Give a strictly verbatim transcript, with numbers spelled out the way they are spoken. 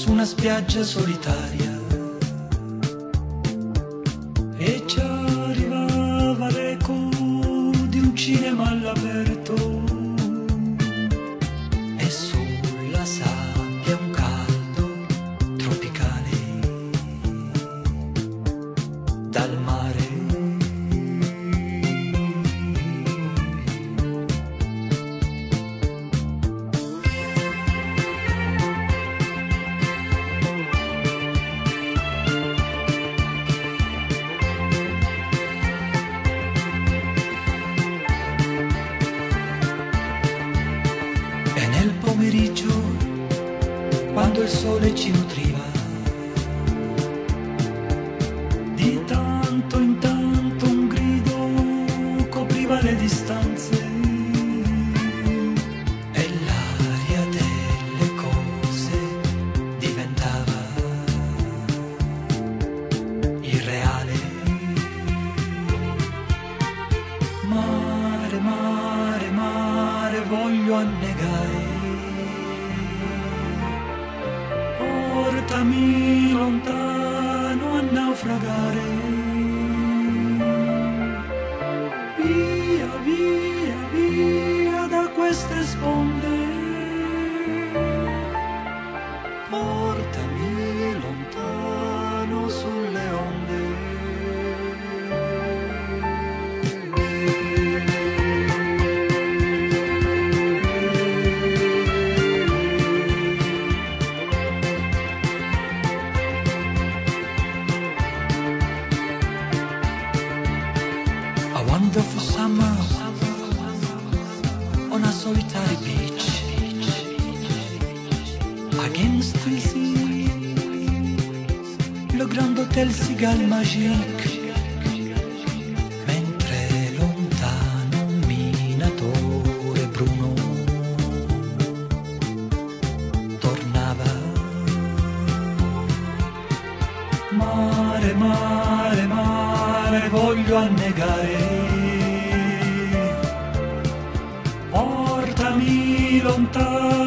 su una spiaggia solitaria e ci arrivava l'eco di un cinema all'aperto e sulla sabbia un caldo tropicale dal mare. Nel pomeriggio, quando il sole ci nutriva, di tanto in tanto un grido copriva le distanze e l'aria delle cose diventava irreale. Mare, mare, mare, voglio annegare. Portami lontano a naufragare. Via, via, via da queste sponde. Portami lontano sulle onde. A wonderful summer on a solitary beach against the sea, le grand hôtel Cigale Magique, mentre lontano un minatore bruno tornava. Mare, mare, mare, voglio annegare. Portami lontano